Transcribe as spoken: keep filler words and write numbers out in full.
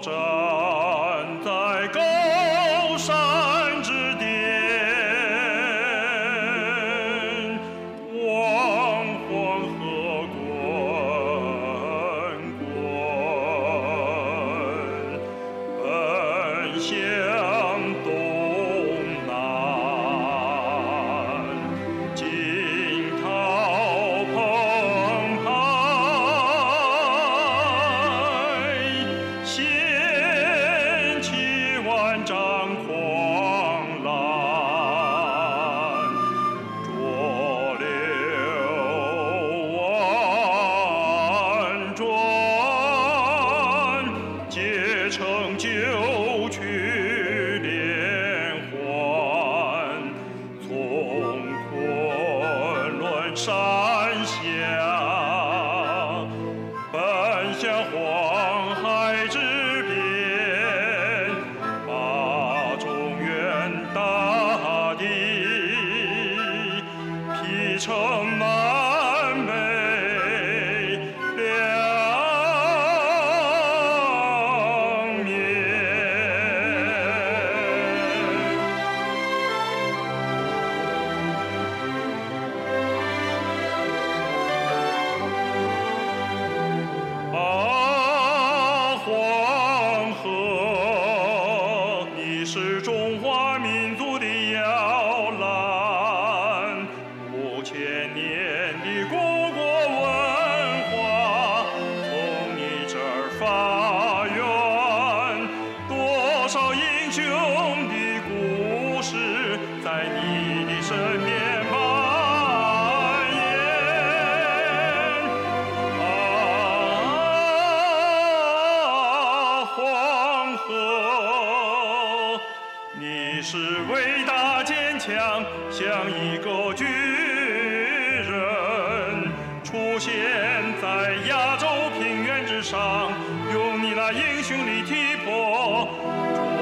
站在高山之巅，望黄河滚滚，奔向东南。惊涛澎湃，掀起万丈狂澜，浊流婉转，皆成九曲连环。从昆仑山下，奔向黄海之边，把中原大地劈成南北两面。啊，黄河，你是中华民族的摇篮，五千年的故国文化从你这儿发源，多少英雄的故事在你的身边蔓延。啊，黄河，你是伟大坚强，像一个巨人，出现在亚洲平原之上，用你那英雄的体魄。